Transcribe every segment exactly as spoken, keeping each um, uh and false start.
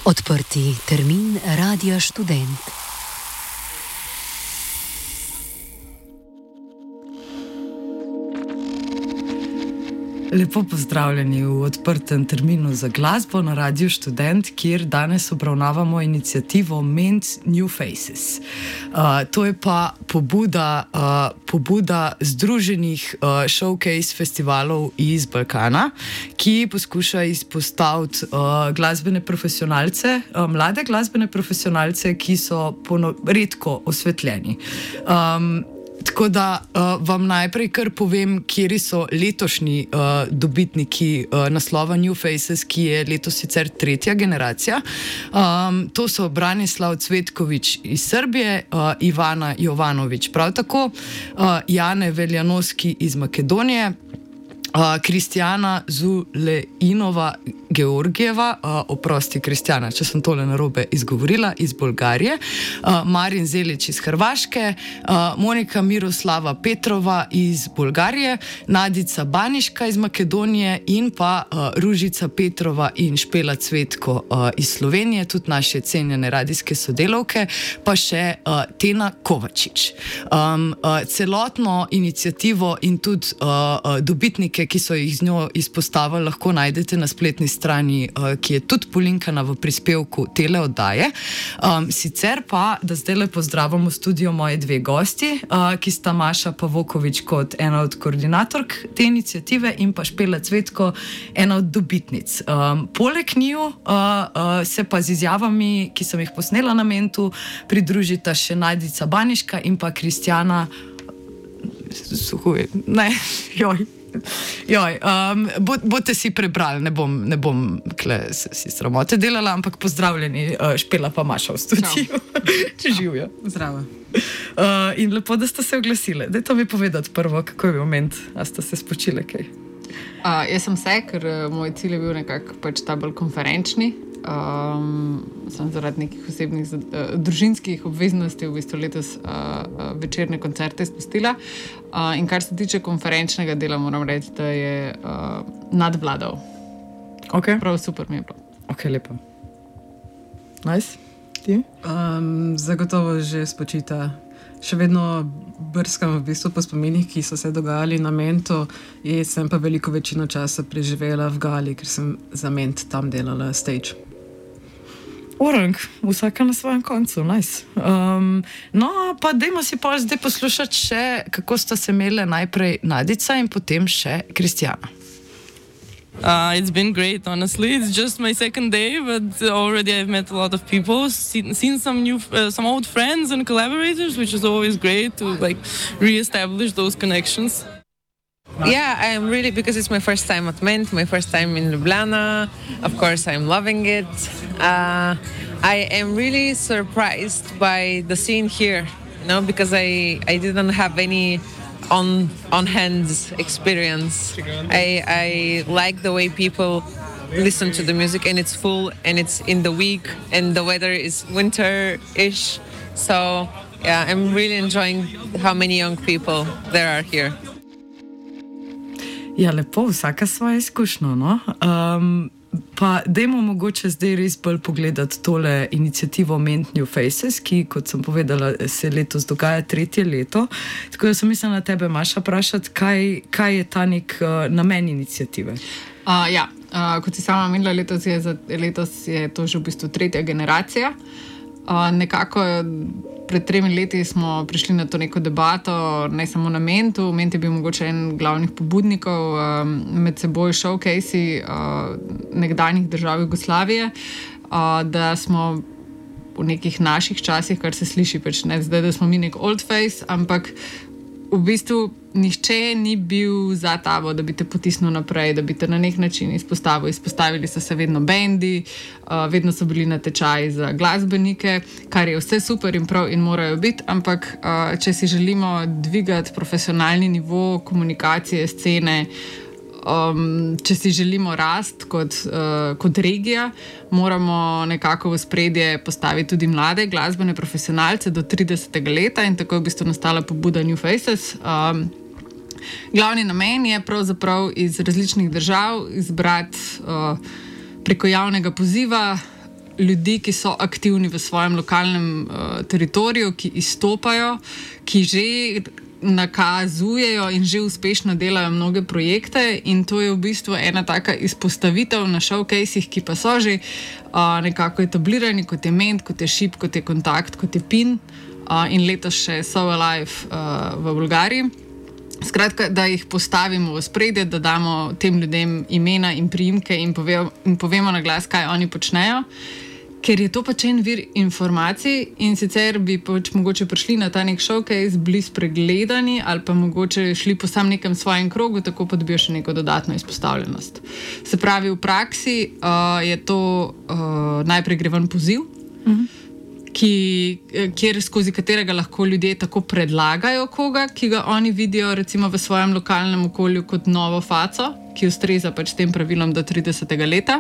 Odprti termin Radia Študent. Lepo pozdravljeni v odprtem terminu za glasbo na Radiu Študent, kjer danes obravnavamo inicijativo Ment New Faces. Uh, to je pa pobuda, uh, pobuda združenih uh, showcase festivalov iz Balkana, ki poskuša izpostaviti uh, glasbene profesionalce, uh, mlade glasbene profesionalce, ki so pono- redko osvetljeni. Um, Tako da uh, vam najprej kar povem, kjeri so letošnji uh, dobitniki uh, naslova New Faces, ki je letos sicer tretja generacija. Um, to so Branislav Cvetković iz Srbije, uh, Ivana Jovanović prav tako, uh, Jane Veljanoski iz Makedonije, Uh, Kristjana Zuleinova Georgijeva, uh, oprosti Kristjana, če sem tole narobe izgovorila, iz Bolgarije, uh, Marin Zelić iz Hrvaške, uh, Monika Miroslava Petrova iz Bolgarije, Nadica Baniška iz Makedonije in pa uh, Ružica Petrova in Špela Cvetko uh, iz Slovenije, tudi naše cenjene radijske sodelavke, pa še uh, Tena Kovačič. Um, uh, celotno inicijativo in tudi uh, uh, dobitnike, ki so jih z njo izpostavili, lahko najdete na spletni strani, uh, ki je tudi polinkana v prispevku tele oddaje. Um, sicer pa, da zdaj le pozdravimo v studio moje dve gosti, uh, ki sta Maša Pavoković kot ena od koordinatork te inicijative in pa Špela Cvetko, ena od dobitnic. Um, poleg njiju uh, uh, se pa z izjavami, ki sem jih posnela na Mentu, pridružita še Nadica Baniška in pa Kristjana Suhuje. Ne, joj. Joj, um, bo, boste si prebrali, ne bom, ne bom kle, si sramote delala, ampak pozdravljeni, uh, Špela pa Maša v studiu. Če živijo. Zdravo. Uh, in lepo, da ste se oglasile. Daj to mi povedati prvo, kako je bil moment, a ste se spočile kaj? Uh, jaz sem se, ker uh, moj cilj je bil nekako pač ta bolj konferenčni. Um, sem zaradi nekih osebnih uh, družinskih obveznosti v bistvu letos uh, uh, večerne koncerte izpustila. Uh, in kar se tiče konferenčnega dela, moram reči, da je uh, nadvladal. Okay. Prav super mi je bilo. Ok, lepo. Nice. Ti? Um, zagotovo že spočita. Še vedno brskam v bistvu po spominih, ki so se dogajali na Mentu, in sem pa veliko večino časa preživela v Gali, ker sem za Ment tam delala stage. Orang, vsaka na svojem koncu, nice. Um, no, pa dajmo si pa zdaj poslušati še, kako sta se imele najprej Nadica in potem še Kristjana. Uh, it's been great, honestly. It's just my second day, but already I've met a lot of people, seen, seen some new, uh, some old friends and collaborators, which is always great to like re-establish those connections. Yeah, I'm really, because it's my first time at Ment, my first time in Ljubljana. Of course, I'm loving it. Uh, I am really surprised by the scene here, you know, because I, I didn't have any on on hands experience. I, I like the way people listen to the music, and it's full, and it's in the week, and the weather is winter-ish. So, yeah, I'm really enjoying how many young people there are here. Ja, lepo, vsaka svoja izkušnja, no? Um, pa dajmo mogoče zdaj res bolj pogledati tole inicijativo Ment New Faces, ki, kot sem povedala, se letos dogaja tretje leto. Tako da sem mislila na tebe, Maša, vprašati, kaj, kaj je ta nek uh, namen inicijative? Uh, ja, uh, kot si sama menila, letos je, za, letos je to že v bistvu tretja generacija. Uh, nekako pred tremi leti smo prišli na to neko debato, ne samo na Mentu. Ment je bil mogoče en glavnih pobudnikov, um, med seboj showcase uh, nekdanjih držav Jugoslavije, uh, da smo v nekih naših časih, kar se sliši pač ne zdaj, da smo mi nek old face, ampak v bistvu nihče ni bil za tabo, da bi te potisnil naprej, da bi te na nek način izpostavil. Izpostavili so se vedno bendi, uh, vedno so bili na tečaji za glasbenike, kar je vse super in prav in morajo biti, ampak uh, če si želimo dvigati profesionalni nivo komunikacije, scene, um, če si želimo rast kot, uh, kot regija, moramo nekako v spredje postaviti tudi mlade glasbene profesionalce do tridesetega leta in tako je v bistvu nastala pobuda New Faces. Um, glavni namen je pravzaprav iz različnih držav izbrati uh, preko javnega poziva ljudi, ki so aktivni v svojem lokalnem uh, teritoriju, ki izstopajo, ki že nakazujejo in že uspešno delajo mnoge projekte, in to je v bistvu ena taka izpostavitev na showcasih, ki pa so že uh, nekako etablirani, kot je Ment, kot je Šip, kot je Kontakt, kot je Pin uh, in letos še So Alive uh, v Bolgariji. Skratka, da jih postavimo v spredje, da damo tem ljudem imena in priimke in, pove, in povemo na glas, kaj oni počnejo. Ker je to pač en vir informacij, in sicer bi pač mogoče prišli na ta nek showcase, bili spregledani ali pa mogoče šli po sam nekem svojem krogu, tako pa dobijo še neko dodatno izpostavljenost. Se pravi, v praksi uh, je to uh, najprej gre ven poziv, uh-huh. ki, kjer skozi katerega lahko ljudje tako predlagajo koga, ki ga oni vidijo recimo v svojem lokalnem okolju kot novo faco, ki ustreza pač tem pravilom do tridesetega leta.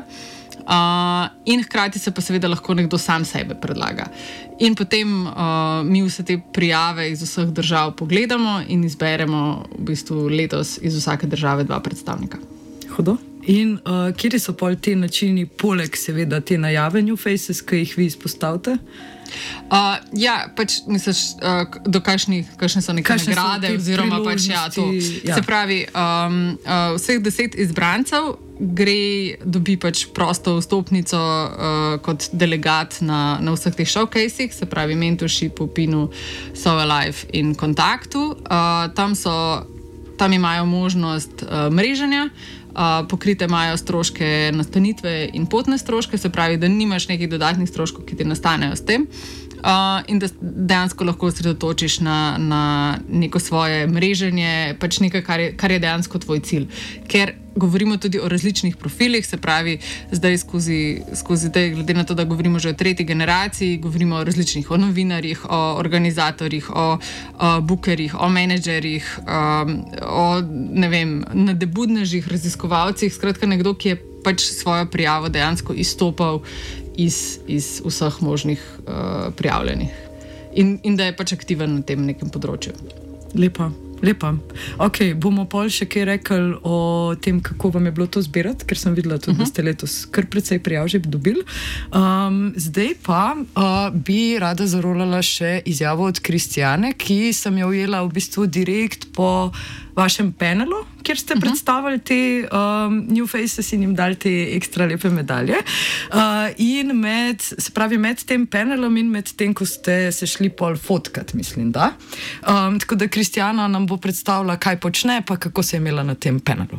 Uh, in hkrati se pa seveda lahko nekdo sam sebe predlaga. In potem uh, mi vse te prijave iz vseh držav pogledamo in izberemo v bistvu letos iz vsake države dva predstavnika. Hudo. In uh, kje so pol te načini, poleg seveda te najave New Faces, ki jih vi izpostavite? Uh, ja, pač misliš, uh, do kakšnih, kakšne so neke kakšne nagrade oziroma pač ja, to. Ja. Se pravi, um, uh, vseh deset izbrancev gre, dobi pač prosto vstopnico uh, kot delegat na, na vseh teh showcasih, se pravi Mentorshipu, Pinu, So Alive in Kontaktu. Uh, tam so, tam imajo možnost uh, mreženja, Uh, pokrite imajo stroške nastanitve in potne stroške, se pravi, da nimaš nekih dodatnih stroškov, ki ti nastanejo s tem, uh, in da dejansko lahko osredotočiš na, na neko svoje mreženje, pač nekaj, kar je, kar je dejansko tvoj cilj. Ker govorimo tudi o različnih profilih, se pravi, zdaj skozi, skozi te, glede na to, da govorimo že o tretji generaciji, govorimo o različnih, o novinarjih, o organizatorjih, o, o bookerjih, o menedžerjih, um, o, ne vem, nadebudnežih, raziskovalcih, skratka nekdo, ki je pač svojo prijavo dejansko izstopal iz, iz vseh možnih uh, prijavljenih. In, in da je pač aktiven na tem nekem področju. Lepa. Lepa. Ok, bomo pol še kaj rekli o tem, kako vam je bilo to zbirati, ker sem videla tudi, uh-huh. da ste letos kar precej prijav že dobili. Um, zdaj pa uh, bi rada zarolala še izjavo od Kristjane, ki sem jo ujela v bistvu direkt po vašem panelu, kjer ste uh-huh. predstavili te um, New Faces in jim dali te ekstra lepe medalje. Uh, in med, se pravi, med tem panelom in med tem, ko ste se šli pol fotkat, mislim, da. Um, tako da Kristjana nam bo predstavila, kaj počne, pa kako se je imela na tem panelu.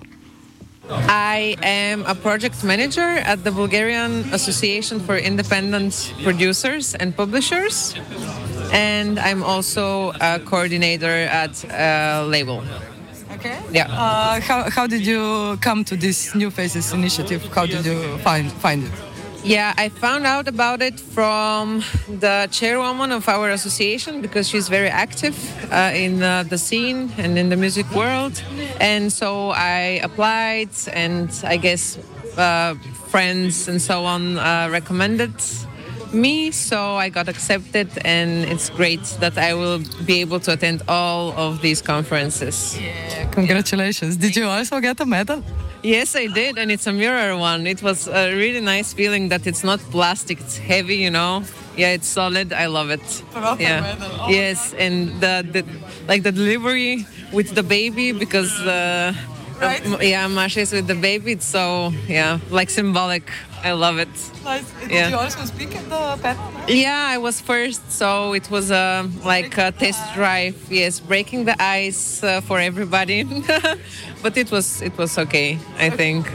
I am a project manager at the Bulgarian Association for Independent Producers and Publishers, and I'm also a coordinator at a label. Okay. Yeah. Uh, how, how did you come to this New Faces initiative? How did you find, find it? Yeah, I found out about it from the chairwoman of our association because she's very active uh, in uh, the scene and in the music world. And so I applied, and I guess uh, friends and so on uh, recommended me, so I got accepted, and it's great that I will be able to attend all of these conferences. Yeah, congratulations. Did you also get a medal? Yes, I did, and it's a mirror one. It was a really nice feeling that it's not plastic, it's heavy, you know. Yeah, it's solid. I love it. Proper yeah. medal. Oh, yes, and the, the like the delivery with the baby, because uh, right? uh, yeah, Masha is with the baby. It's so yeah, like symbolic. I love it. Nice. Did yeah. you also speak at the panel? Yeah, I was first, so it was a like a test drive. Yes, breaking the ice uh, for everybody, but it was it was okay, I think.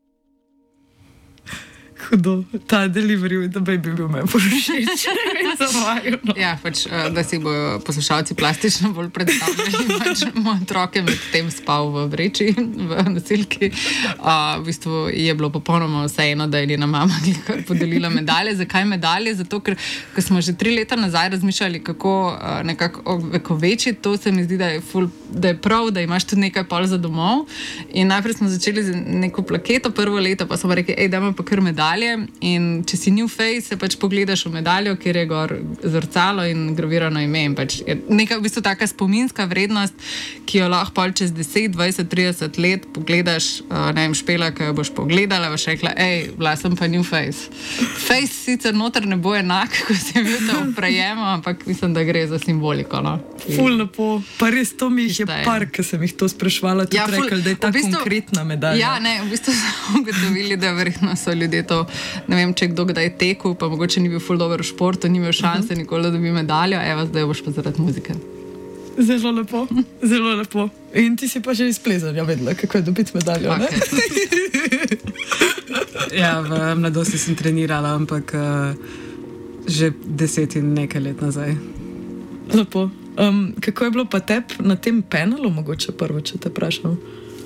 Hudo, ta delivery with the baby bil me všeč. Ja, pač, da si bojo poslušalci plastično bolj predstavljali. Pač moj otrok je med tem spal v vreči, v nosilki. Uh, v bistvu je bilo popolnoma vseeno, da je njena mama podelila medalje. Zakaj medalje? Zato, ker ko smo že tri leta nazaj razmišljali, kako uh, nekako ovekovečiti, to se mi zdi, da je, ful, da je prav, da imaš tudi nekaj pol za domov. In najprej smo začeli z neko plaketo, prvo leto pa smo rekli, ej, dajmo pa kar medalje. medalje in če si new face, se pač pogledaš v medaljo, kjer je gor zrcalo in gravirano ime. In pač je neka v bistvu taka spominska vrednost, ki jo lahko pol čez deset, dvajset, trideset let pogledaš, uh, ne vem, Špela, ki jo boš pogledala, boš rekla, ej, bila sem pa new face. Face sicer noter ne bo enak, ko si bil tam v prejemu, ampak mislim, da gre za simboliko. No? Ful lepo. Pa res to mi jih je par, ki sem jih to sprašvala, tudi ja, rekel, da je ta v bistvu, konkretna medalja. Ja, ne, v bistvu so ugotovili, da verjetno so ljudje to, ne vem, če kdo kdaj tekel, pa mogoče ni bil ful dober v športu, ni imel šanse uh-huh. nikoli, da dobi medaljo, evo, zdaj boš pa zaradi muzike. Zelo lepo, zelo lepo. In ti si pa že iz plezanja vedela, kako je dobiti medaljo, okay. ne? Ja, v mladosti sem trenirala, ampak uh, že deset in nekaj let nazaj. Lepo. Um, kako je bilo pa tebi na tem panelu, mogoče prvo, če te vprašam?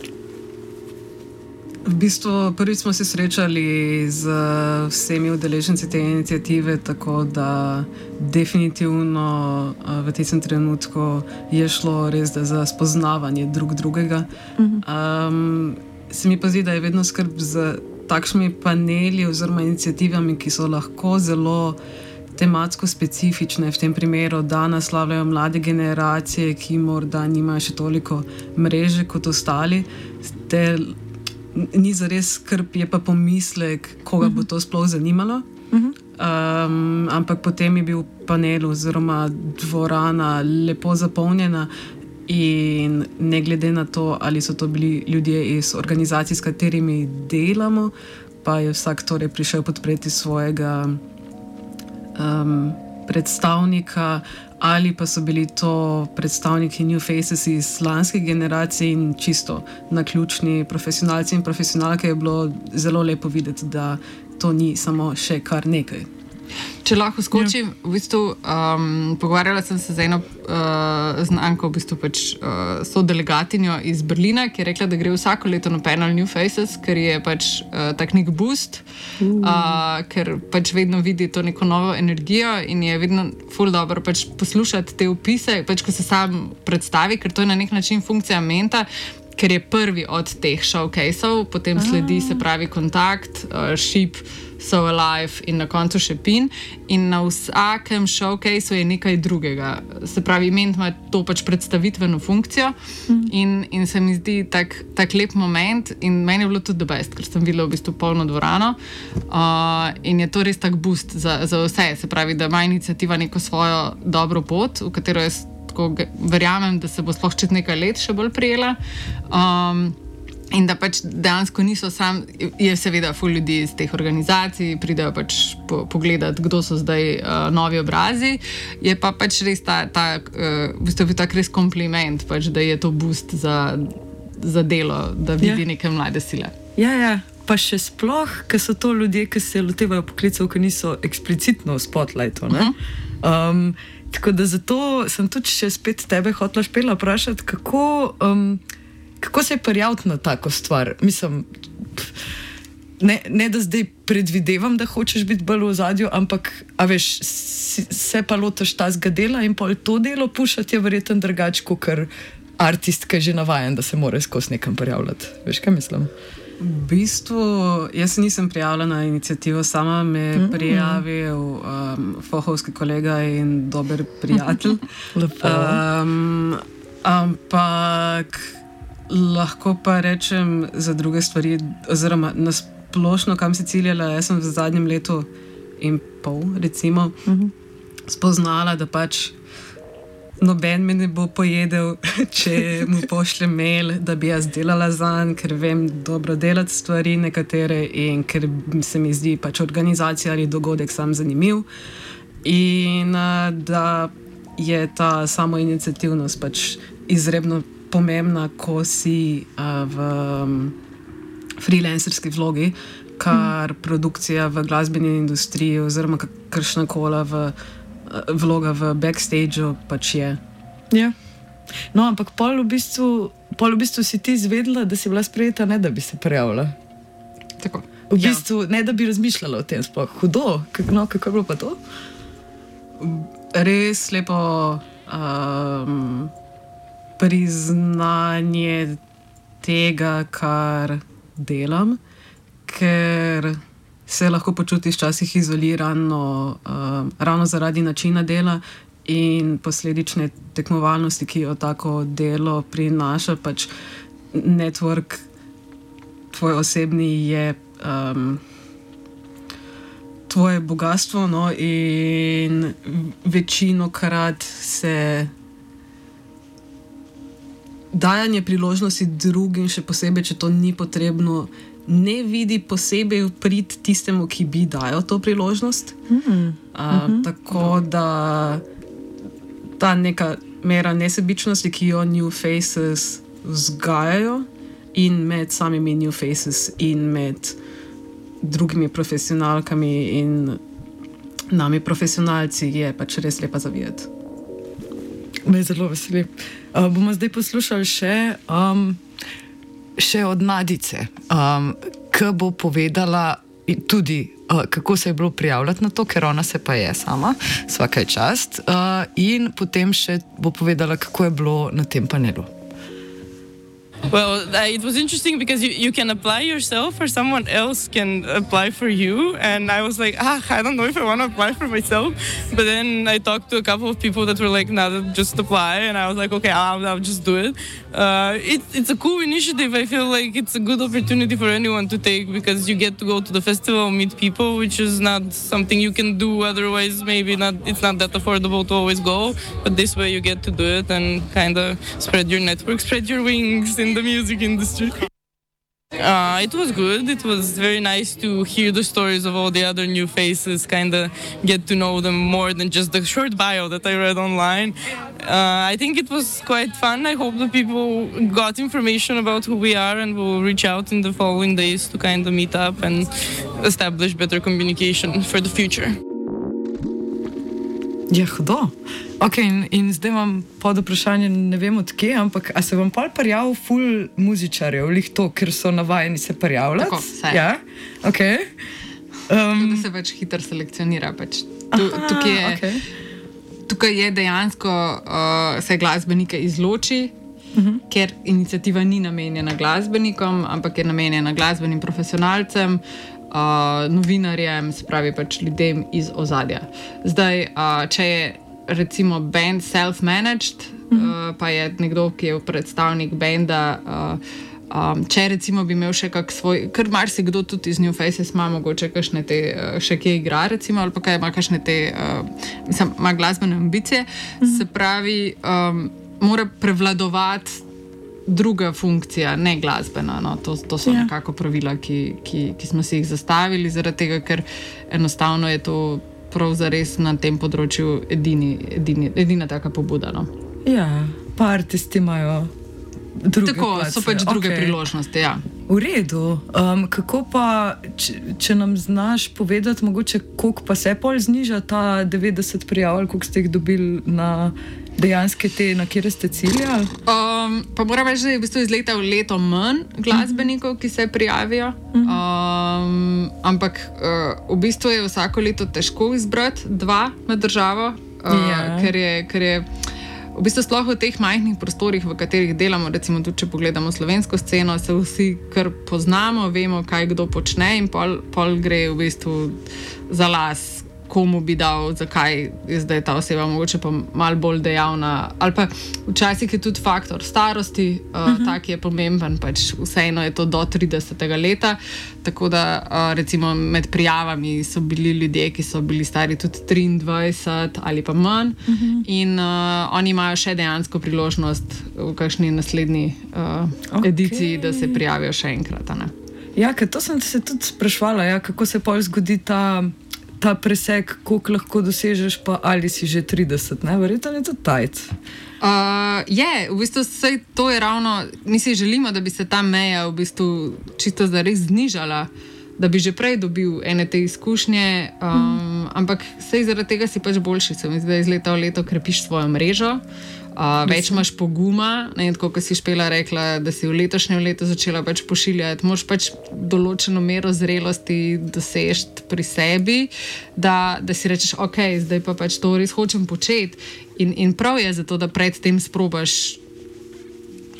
V bistvu prvič smo se srečali z vsemi udeleženci te iniciative, tako da definitivno v tistem trenutku je šlo res da za spoznavanje drug drugega. Uh-huh. Um, se mi pa zdi, da je vedno skrb za takšnimi paneli oziroma iniciativami, ki so lahko zelo tematsko specifične, v tem primeru, da naslavljajo mlade generacije, ki morda nimajo še toliko mreže kot ostali. Te ni zares skrb, je pa pomislek, koga uh-huh. bo to sploh zanimalo. Uh-huh. Um, ampak potem je bil panel oziroma dvorana lepo zapolnjena in ne glede na to, ali so to bili ljudje iz organizacij, s katerimi delamo, pa je vsak torej prišel podpreti svojega um, predstavnika, ali pa so bili to predstavniki New Faces iz lanske generacije in čisto naključni profesionalci in profesionalke, je bilo zelo lepo videti, da to ni samo še kar nekaj. Če lahko skočim, ja. v bistvu um, pogovarjala sem se z eno uh, znanko, v bistvu pač uh, sodelegatinjo iz Berlina, ki je rekla, da gre vsako leto na panel New Faces, ker je pač uh, tak nek boost, uh. Uh, ker pač vedno vidi to neko novo energijo in je vedno ful dobro pač poslušati te opise, pač ko se sam predstavi, ker to je na nek način funkcija menta, ker je prvi od teh showcase-ov, potem sledi se pravi kontakt, uh, šip, So Alive in na koncu še pin in na vsakem showcaseu je nekaj drugega. Se pravi, ment ima to pač predstavitveno funkcijo mm. in, in se mi zdi tak, tak lep moment in meni je bilo tudi the best, ker sem videla v bistvu polno dvorano uh, in je to res tak boost za, za vse. Se pravi, da ima iniciativa neko svojo dobro pot, v katero jaz tako verjamem, da se bo sploh čez nekaj let še bolj prijela. Um, In da pač dejansko niso sam, je seveda ful ljudi iz teh organizacij, pridejo pač po, pogledati, kdo so zdaj uh, novi obrazi, je pa pač res ta, ta uh, v bistvu tak res kompliment, pač, da je to boost za, za delo, da vidi ja. neke mlade sile. Ja, ja. Pa še sploh, ker so to ljudje, ki se lotevajo poklicev, ki niso eksplicitno v spotlightu, ne? Uh-huh. Um, tako da zato sem tudi še spet tebe hotela Špela vprašati, kako... Um, Kako se je prijaviti na tako stvar? Mislim, ne, ne da zdaj predvidevam, da hočeš biti bolj v ozadju, ampak, a veš, si, se pa lotaš tazga dela in pol to delo pušati je verjetno drugače, kot artist, ki je že navajen, da se mora skozi nekam prijavljati. Veš, kaj mislim? V bistvu, jaz se nisem prijavila na inicijativo, sama me je mm. prijavil um, fohovski kolega in dober prijatelj. Lepo. Um, ampak lahko pa rečem za druge stvari, oziroma nasplošno, kam si ciljala. Jaz sem v zadnjem letu in pol, recimo, uh-huh. spoznala, da pač noben me ne bo pojedel, če mu pošlje mail, da bi jaz delala zanj, ker vem dobro delati stvari nekatere in ker se mi zdi pač organizacija ali dogodek sam zanimiv. In da je ta samoiniciativnost pač izredno pomembna, ko si uh, v um, freelancerski vlogi, kar mm. produkcija v glasbeni industriji oziroma kakršnakoli v, uh, vloga v backstageu pač je. Ja. No, ampak pol v bistvu, pol v bistvu si ti izvedela, da si bila sprejeta, ne da bi se prijavila. Tako. V bistvu, ja. ne da bi razmišljala o tem sploh. Hudo, K- no, kako je bilo pa to? Res lepo um, priznanje tega, kar delam, ker se lahko počutiš včasih izolirano, uh, ravno zaradi načina dela in posledične tekmovalnosti, ki jo tako delo prinaša. Pač network, tvoj osebni je um, tvoje bogatstvo, no, in večino krat se dajanje priložnosti drugim, še posebej, če to ni potrebno, ne vidi posebej prid tistemu, ki bi dajal to priložnost. Mm-hmm. Uh, mm-hmm. Tako da ta neka mera nesebičnosti, ki jo New Faces vzgajajo in med samimi New Faces in med drugimi profesionalkami in nami profesionalci, je pač res lepa zavideti. Me zelo veseli. Uh, bomo zdaj poslušali še, um, še od Nadice, um, ki bo povedala tudi, uh, kako se je bilo prijavljati na to, ker ona se pa je sama, svaka je čast, uh, in potem še bo povedala, kako je bilo na tem panelu. Well, uh, it was interesting because you, you can apply yourself or someone else can apply for you. And I was like, ah, I don't know if I want to apply for myself. But then I talked to a couple of people that were like, nah, just apply. And I was like, okay, I'll, I'll just do it. Uh, it. It's a cool initiative. I feel like it's a good opportunity for anyone to take because you get to go to the festival, meet people, which is not something you can do otherwise. Maybe not. It's not that affordable to always go. But this way you get to do it and kind of spread your network, spread your wings in the music industry. Uh, it was good. It was very nice to hear the stories of all the other new faces, kind of get to know them more than just the short bio that I read online. Uh, I think it was quite fun. I hope the people got information about who we are and will reach out in the following days to kind of meet up and establish better communication for the future. Je hudo. Ok, in, in zdaj imam pod vprašanje, ne vem odkje, ampak a se vam pol prijavil ful muzičarjev, lih to, ker so navajeni se prijavljati? Tako, vse. Ja, ok. Um, Tudi se pač hitro selekcionira. Pač. Tu, aha, tukaj, je, okay. tukaj je dejansko uh, se glasbenike izloči, uh-huh. ker iniciativa ni namenjena glasbenikom, ampak je namenjena glasbenim profesionalcem, uh, novinarjem, se pravi pač ljudem iz ozadja. Zdaj, uh, če je recimo band self-managed, mm-hmm. uh, pa je nekdo, ki je predstavnik benda, uh, um, če recimo bi imel še kak svoj, ker marsikdo tudi iz New Faces ima mogoče kakšne te, uh, še kje igra recimo, ali pa kaj ima kakšne te, uh, mislim, ima glasbene ambicije, mm-hmm. se pravi, um, mora prevladovati druga funkcija, ne glasbena. No? To, to so yeah. nekako pravila, ki, ki, ki smo si jih zastavili, zaradi tega, ker enostavno je to prav zares na tem področju edini, edini, edina taka pobuda. No? Ja, pa artisti imajo druge Tako, place. so pač druge okay. priložnosti, ja. V redu. Um, kako pa, če, če nam znaš povedati, mogoče, koliko pa se pol zniža ta devetdeset prijav, koliko ste jih dobili na dejanske te, na kjer ste ciljali? Um, pa moram reči, da je v bistvu iz leta v leto manj glasbenikov, ki se prijavijo. Um, ampak uh, v bistvu je vsako leto težko izbrati dva med državo, uh, yeah. ker je, ker je v bistvu sploh v teh majhnih prostorih, v katerih delamo, recimo tudi, če pogledamo slovensko sceno, se vsi kar poznamo, vemo, kaj kdo počne in pol, pol gre v bistvu za las, komu bi dal, zakaj je zdaj ta oseba mogoče pa malo bolj dejavna. Ali pa včasih je tudi faktor starosti, uh, uh-huh. tak je pomemben, pač vseeno je to do tridesetega leta, tako da uh, recimo med prijavami so bili ljudje, ki so bili stari tudi triindvajset ali pa manj uh-huh. in uh, oni imajo še dejansko priložnost v kakšni naslednji uh, okay. ediciji, da se prijavijo še enkrat. Ne? Ja, ker to sem se tudi sprašvala, ja, kako se pol zgodi ta ta presek, koliko lahko dosežeš, pa ali si že trideset, ne? Verjetno je to tajc. Uh, je, v bistvu vse to je ravno, mi si želimo, da bi se ta meja v bistvu čisto zares znižala, da bi že prej dobil ene te izkušnje, um, mm. ampak sej zaradi tega si pač boljši, se mi zdaj iz leta v leto krepiš svojo mrežo, uh, več imaš poguma, ne, tako kot si Špela rekla, da si v letošnjem letu začela pač pošiljati, moraš pač določeno mero zrelosti dosežeti pri sebi, da, da si rečeš, ok, zdaj pa pač to res hočem početi in, in prav je zato, da pred tem sprobaš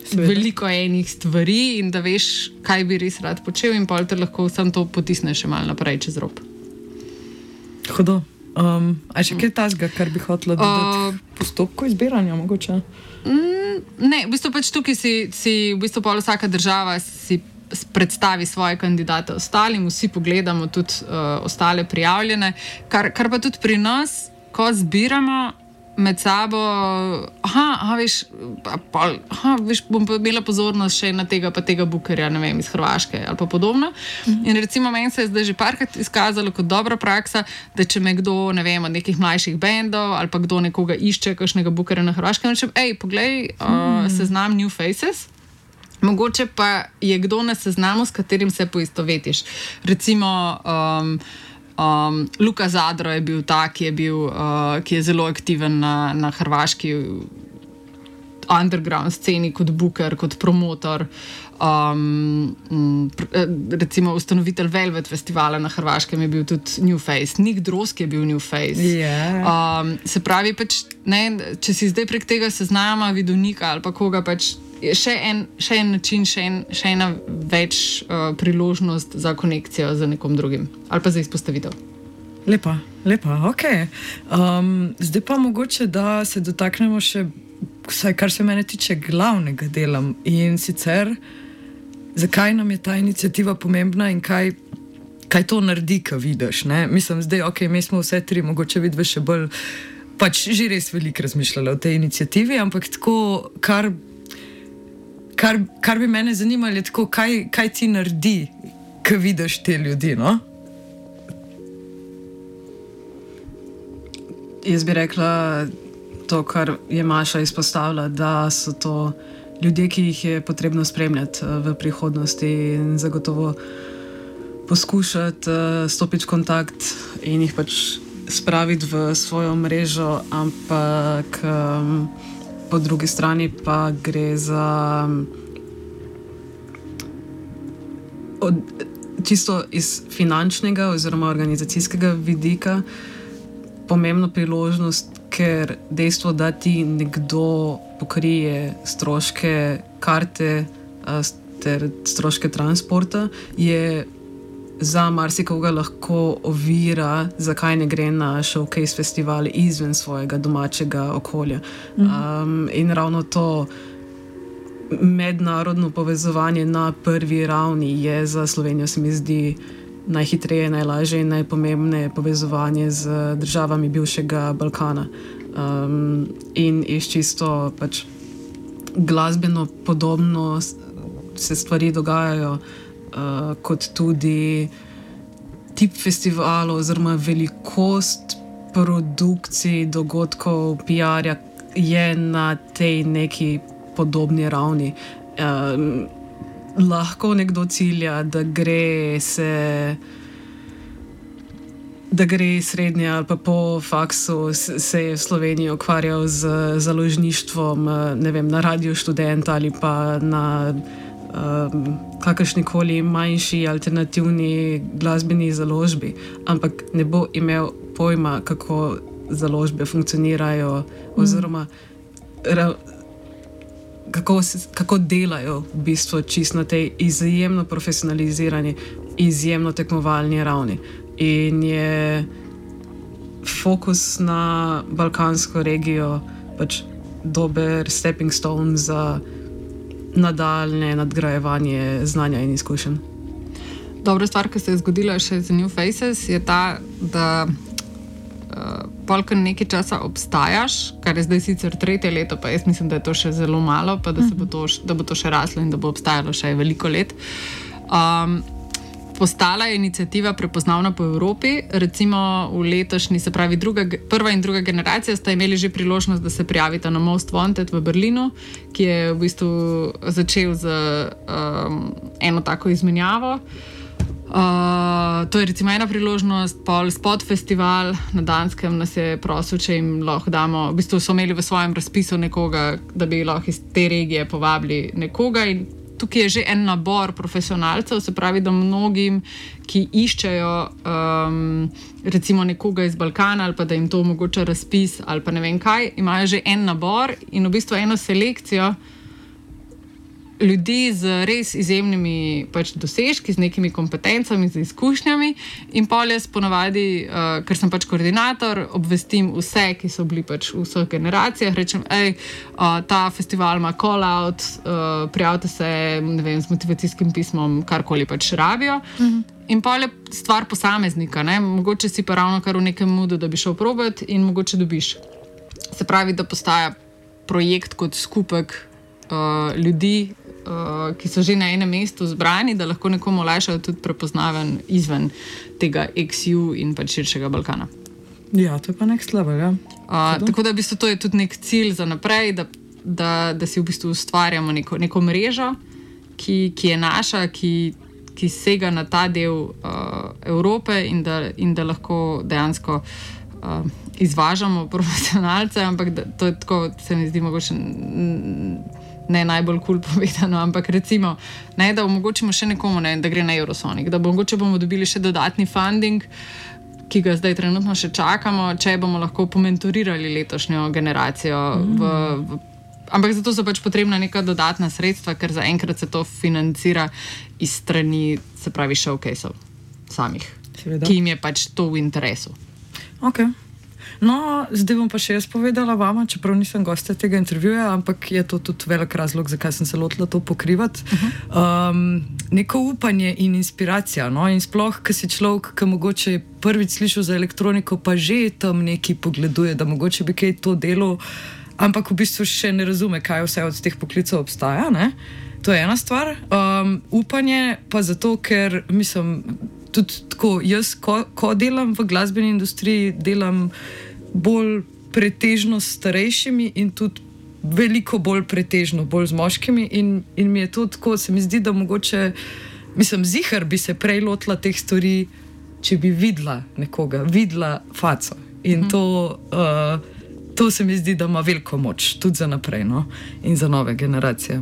veliko enih stvari in da veš, kaj bi res rad počel in pol te lahko sam to potisne še malo naprej čez rob. Hudo. Um, a še kaj tasga, kar bi hotela dodati uh, v postopku izbiranja mogoče? Mm, ne, v bistvu pač tukaj si, si v bistvu pol vsaka država si predstavi svoje kandidate ostalim, vsi pogledamo tudi uh, ostale prijavljene, kar, kar pa tudi pri nas, ko zbiramo med sabo, aha, aha, veš, pol, aha, veš, bom pa imela pozornost še na tega pa tega bookerja, ne vem, iz Hrvaške ali pa podobno. Mm-hmm. In recimo meni se je zdaj že parkrat izkazalo kot dobra praksa, da če me kdo, ne vem, od nekih mlajših bendov ali pa kdo nekoga išče, kakšnega bookerja na Hrvaškem, rečem, ej, poglej, uh, mm. seznam New Faces. Mogoče pa je kdo na seznamu, s katerim se poistovetiš. Recimo um, um, Luka Zadro je bil ta, ki je, bil, uh, ki je zelo aktiven na, na hrvaški underground sceni kot booker, kot promotor. Um, recimo ustanovitelj Velvet festivala na Hrvaškem je bil tudi New Face. Nick Drosk je bil New Face. Yeah. Um, se pravi, pač, ne, če si zdaj prek tega seznama videl Nika ali pa koga, pač je še en, še en način, še, en, še ena več uh, priložnost za konekcijo z nekom drugim ali pa za izpostavitev. Lepa, lepa, ok. Um, zdaj pa mogoče, da se dotaknemo še, vsaj kar se mene tiče, glavnega dela in sicer zakaj nam je ta iniciativa pomembna in kaj, kaj to naredi, ko vidiš, ne? Mislim, zdaj, ok, mi smo vse tri, mogoče vidve še bolj, pač že res veliko razmišljali o tej iniciativi, ampak tako, kar Kar, kar bi mene zanimalo, je tako, kaj, kaj ti naredi, ko vidiš te ljudi, no? Jaz bi rekla to, kar je Maša izpostavila, da so to ljudje, ki jih je potrebno spremljati v prihodnosti in zagotovo poskušati stopiti v kontakt in jih pač spraviti v svojo mrežo, ampak um, po drugi strani pa gre za od, čisto iz finančnega oziroma organizacijskega vidika pomembno priložnost, ker dejstvo, da ti nekdo pokrije stroške karte ter stroške transporta, je za marsikoga lahko ovira, zakaj ne gre na showcase festivale izven svojega domačega okolja. Um, in ravno to mednarodno povezovanje na prvi ravni je za Slovenijo, se mi zdi, najhitreje, najlažje in najpomembneje povezovanje z državami bivšega Balkana. Um, in iz čisto pač glasbeno podobno se stvari dogajajo, Uh, kot tudi tip festivalov oziroma velikost produkcij, dogodkov, P R-ja je na tej neki podobni ravni. Uh, lahko nekdo cilja, da gre se da gre srednje ali pa po faksu, se je v Sloveniji ukvarjal z založništvom, ne vem, na Radiu Študent ali pa na Um, kakršnikoli manjši alternativni glasbeni založbi, ampak ne bo imel pojma, kako založbe funkcionirajo mm. oziroma ra, kako, se, kako delajo v bistvu čisto na tej izjemno profesionalizirani, izjemno tekmovalni ravni. In je fokus na balkansko regijo pač dober stepping stone za nadaljne nadgrajevanje znanja in izkušenj. Dobra stvar, ki se je zgodila še z New Faces, je ta, da uh, polk nekaj časa obstajaš, kar je zdaj sicer tretje leto, pa jaz mislim, da je to še zelo malo, pa da, se bo, to, da bo to še raslo in da bo obstajalo še veliko let. Um, Postala je iniciativa prepoznavna po Evropi, recimo v letošnji, se pravi druga, prva in druga generacija sta imeli že priložnost, da se prijavita na Most Wanted v Berlinu, ki je v bistvu začel z um, eno tako izmenjavo. Uh, to je recimo ena priložnost, pol Spot festival na Danskem nas je prosil, če jim lahko damo, v bistvu so imeli v svojem razpisu nekoga, da bi lahko iz te regije povabili nekoga in tukaj je že en nabor profesionalcev, se pravi, da mnogim, ki iščejo um, recimo nekoga iz Balkana ali pa da jim to omogoča razpis ali pa ne vem kaj, imajo že en nabor in v bistvu eno selekcijo ljudi z res izjemnimi pač dosežki, z nekimi kompetencami, z izkušnjami in pol jaz ponavadi, uh, ker sem pač koordinator, obvestim vse, ki so bili pač v vseh generacijah, rečem, ej, uh, ta festival ima call-out, uh, prijavite se, ne vem, z motivacijskim pismom, karkoli pač rabijo. Mhm. In pol je stvar posameznika, ne? Mogoče si pa ravno kar v nekem moodu, da bi šel probati in mogoče dobiš. Se pravi, da postaja projekt kot skupek uh, ljudi, Uh, ki so že na enem mestu zbrani, da lahko nekomu olajšajo tudi prepoznaven izven tega X U in pač širšega Balkana. Ja, to je pa next level, ja. Uh, tako da v bistvu to je tudi nek cilj za naprej, da, da, da si v bistvu ustvarjamo neko, neko mrežo, ki, ki je naša, ki, ki sega na ta del uh, Evrope in da, in da lahko dejansko uh, izvažamo profesionalce, ampak da, to je tako, se mi zdi mogoče ne najbolj kul cool povedano, ampak recimo, ne, da omogočimo še nekomu, ne, da gre na Eurosonic, da bo, mogoče bomo dobili še dodatni funding, ki ga zdaj trenutno še čakamo, če bomo lahko pomentorirali letošnjo generacijo. Mm. V, v, ampak zato so pač potrebna neka dodatna sredstva, ker zaenkrat se to financira iz strani, se pravi, showcase-ov samih, Seveda. Ki jim je pač to v interesu. Ok. No, zdaj bom pa še jaz povedala vama, čeprav nisem gostja tega intervjuja, ampak je to tudi velik razlog, zakaj sem se lotila to pokrivati. Um, neko upanje in inspiracija, no, in sploh, ko si človek, ki mogoče je prvič slišal za elektroniko, pa že tam nekaj pogleduje, da mogoče bi kaj to delo, ampak v bistvu še ne razume, kaj vse od teh poklicov obstaja, ne. To je ena stvar. Um, upanje pa zato, ker mislim, tudi tako, jaz, ko, ko delam v glasbeni industriji, delam bolj pretežno s starejšimi in tudi veliko bolj pretežno, bolj z moškimi in, in mi je to tako, se mi zdi, da mogoče, mislim, zihar bi se prej lotila teh stvari, če bi videla nekoga, videla faco in to, uh, to se mi zdi, da ima veliko moč, tudi za naprej, no, in za nove generacije.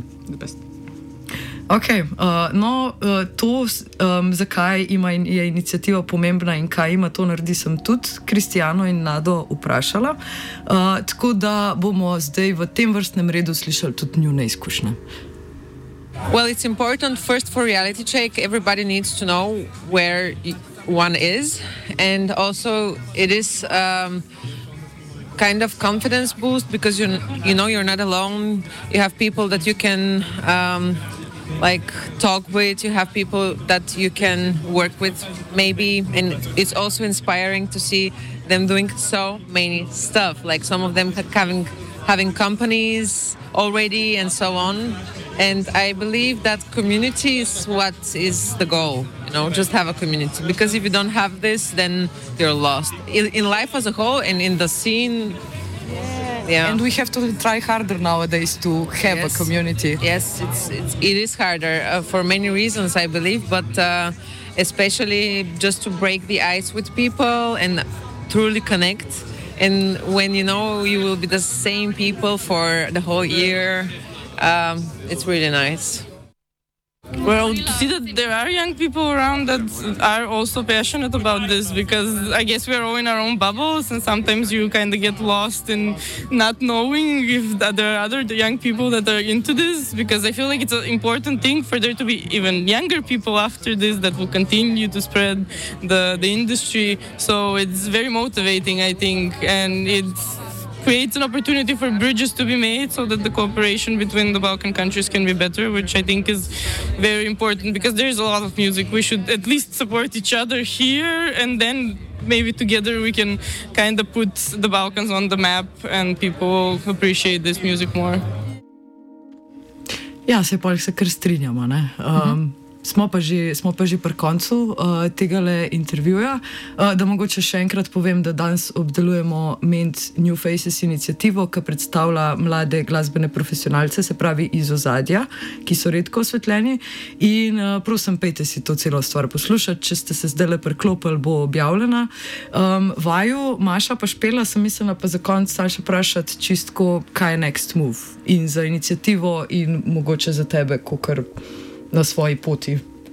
Ok, uh, no, uh, to, um, zakaj ima in, je iniciativa pomembna in kaj ima to naredi, sem tudi Kristijano in Nado vprašala. Uh, tako da bomo zdaj v tem vrstnem redu slišali tudi njune izkušnje. Well, it's important first for reality check. Everybody needs to know where one is, and also it is um, kind of confidence boost because you you know you're not alone. You have people that you can um, like talk with, you have people that you can work with maybe, and it's also inspiring to see them doing so many stuff, like some of them having having companies already and so on. And I believe that community is what is the goal, you know, just have a community, because if you don't have this, then you're lost in, in life as a whole and in the scene. Yeah. And we have to try harder nowadays to have yes. a community. Yes, it's, it's, it is harder uh, for many reasons, I believe, but uh, especially just to break the ice with people and truly connect. And when you know you will be the same people for the whole year, um, it's really nice. Well, to see that there are young people around that are also passionate about this, because I guess we're all in our own bubbles and sometimes you kind of get lost in not knowing if there are other young people that are into this, because I feel like it's an important thing for there to be even younger people after this that will continue to spread the, the industry. So it's very motivating, I think, and it's creates an opportunity for bridges to be made so that the cooperation between the Balkan countries can be better, which I think is very important, because there's a lot of music. We should at least support each other here, and then maybe together we can kind of put the Balkans on the map and people appreciate this music more. Ja, se pa se kar strinjamo, ne? Um, uh-huh. Smo pa že, smo pa že pri koncu uh, tegale intervjuja. Uh, da mogoče še enkrat povem, da danes obdelujemo Ment New Faces inicijativo, ki predstavlja mlade glasbene profesionalce, se pravi iz ozadja, ki so redko osvetljeni. In uh, prosim, pejte si to celo stvar poslušati, če ste se zdaj le priklopili, bo objavljena. Um, vaju, Maša pa Špela, sem mislila pa za konc še vprašati čistko, kaj je next move in za inicijativo in mogoče za tebe, kakor na svoji poti.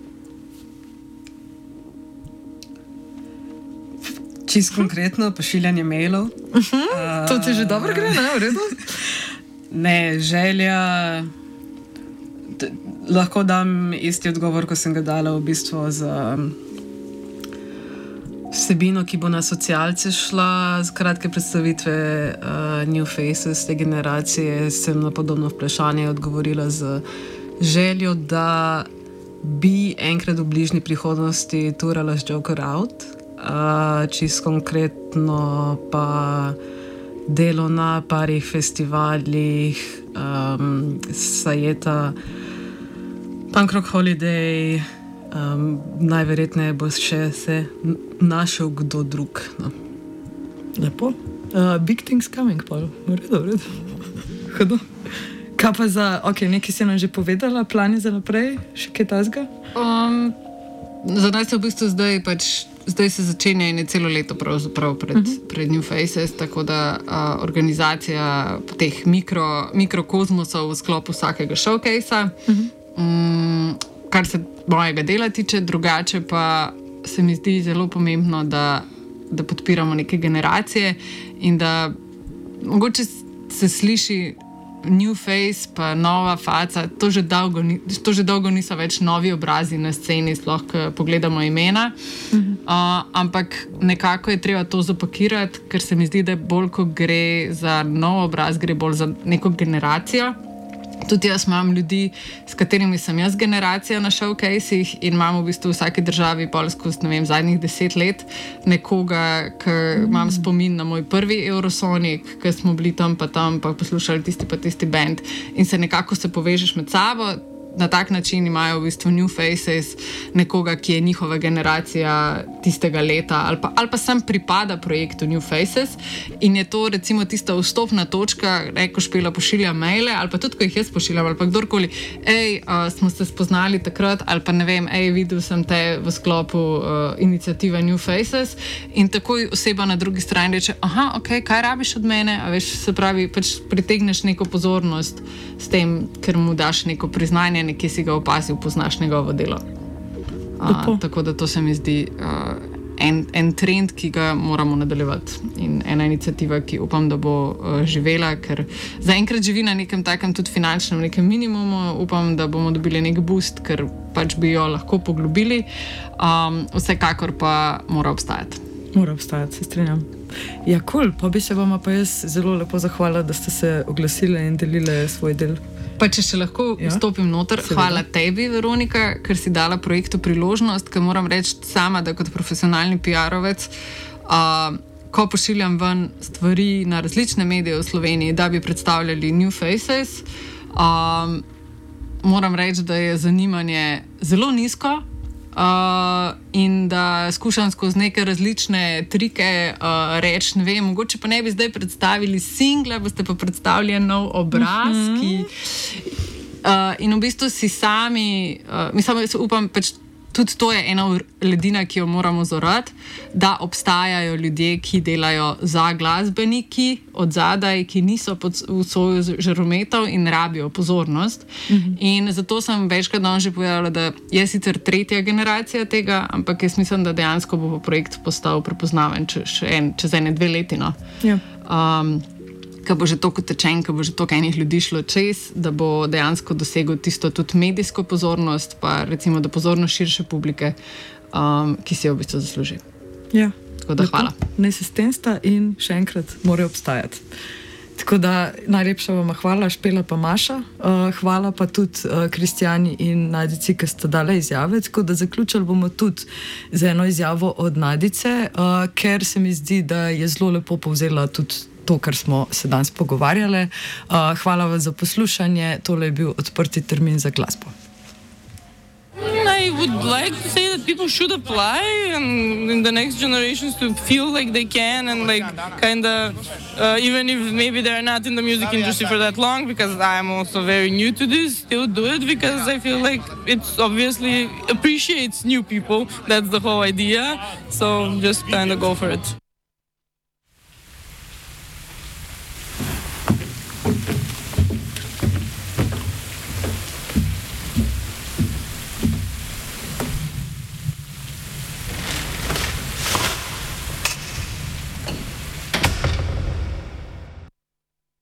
Čisto konkretno, pošiljanje mailov. Uh-huh. Uh, to ti že dobro gre, ne? V redu? Ne, želja... lahko dam isti odgovor, ko sem ga dala v bistvu za vsebino, ki bo na socialce šla. Z kratke predstavitve uh, New Faces te generacije sem na podobno vprašanje odgovorila z željo, da bi enkrat v bližnji prihodnosti turala z Joker Out. Uh, čist konkretno pa delo na parih festivalih, um, Sajeta, Punk Rock Holiday, um, najverjetneje bo še se našel kdo drug. No. Lepo. Uh, big things coming, pa v redu, v redu. Hudo. Kaj pa za, ok, nekaj si nam že povedala, plani za naprej, še kaj tazga? Um, za nas je v bistvu zdaj pač Zdaj se začenja in je celo leto pravzaprav pred, uh-huh. pred New Faces, tako da uh, organizacija teh mikro, mikrokozmosov v sklopu vsakega showcasea, uh-huh. um, kar se mojega dela tiče, drugače pa se mi zdi zelo pomembno, da, da podpiramo neke generacije in da mogoče se sliši New Face pa nova faca, to že dolgo, ni, to že dolgo niso več novi obrazi na sceni, sploh ko pogledamo imena, uh-huh. uh, ampak nekako je treba to zapakirati, ker se mi zdi, da bolj ko gre za nov obraz, gre bolj za neko generacijo. Tudi jaz imam ljudi, s katerimi sem jaz generacija na showcasih in imam v bistvu v vsaki državi pol skozi, ne vem, zadnjih deset let nekoga, ki mm. imam spomin na moj prvi Eurosonic, ki smo bili tam pa tam, pa poslušali tisti pa tisti band in se nekako se povežeš med sabo. Na tak način imajo v bistvu New Faces nekoga, ki je njihova generacija tistega leta ali pa, ali pa sem pripada projektu New Faces in je to recimo tista vstopna točka, ko Špela pošilja maile ali pa tudi, ko jih jaz pošiljam ali pa kdorkoli, ej, uh, smo se spoznali takrat ali pa ne vem, ej, videl sem te v sklopu uh, iniciative New Faces in takoj oseba na drugi strani reče, aha, ok, kaj rabiš od mene, a veš, se pravi, pač pritegneš neko pozornost s tem, ker mu daš neko priznanje, nekje si ga opazil, poznaš njegovo delo. Uh, tako da to se mi zdi uh, en, en trend, ki ga moramo nadaljevati in ena iniciativa, ki upam, da bo uh, živela, ker zaenkrat živi na nekem takem tudi finančnem nekem minimumu, upam, da bomo dobili nek boost, ker pač bi jo lahko poglobili, um, vsekakor pa mora obstajati. Mora obstajati, se strinjam. Ja, cool, pa bi se vama pa jaz zelo lepo zahvala, da ste se oglasili in delili svoj del. Pa če še lahko ja, vstopim noter, seveda. Hvala tebi, Veronika, ker si dala projektu priložnost, ker moram reči sama, da kot profesionalni P R-ovec, uh, ko pošiljam ven stvari na različne medije v Sloveniji, da bi predstavljali New Faces, um, moram reči, da je zanimanje zelo nizko, Uh, in da skušam skozi neke različne trike uh, reči, ne vem, mogoče pa ne bi zdaj predstavili singla, boste pa predstavili nov obraz, uh-huh. ki uh, in v bistvu si sami, uh, mislim, jaz upam, pač tudi to je ena ledina, ki jo moramo zorati, da obstajajo ljudje, ki delajo za glasbeniki od zadaj, ki niso pod svojo žarometov in rabijo pozornost. Mm-hmm. In zato sem večkrat danes že povedala, da je sicer tretja generacija tega, ampak jaz mislim, da dejansko bo projekt postal prepoznaven čez, en, čez ene dve leti. No. Ja. Um, ko bo že toliko tečen, ko bo že toliko enih ljudi šlo čez, da bo dejansko dosegel tisto tudi medijsko pozornost, pa recimo da pozornost širše publike, um, ki si jo v bistvu zasluži. Ja. Tako da hvala. Naj se stensta in še enkrat morajo obstajati. Tako da najlepša vama hvala, Špela pa Maša. Uh, hvala pa tudi uh, Kristjani in Nadici, ki sta dale izjave. Tako da zaključili bomo tudi z eno izjavo od Nadice, uh, ker se mi zdi, da je zelo lepo povzela tudi to, kar smo se danes pogovarjali. Uh, hvala vam za poslušanje. Tole je bil odprti termin za glasbo. I would like to say that people should apply and in the next generations to feel like they can and like kind of uh, even if maybe they're not in the music industry for that long, because I'm also very new to this, still do it because I feel like it's obviously appreciates new people. That's the whole idea. So just kind of go for it.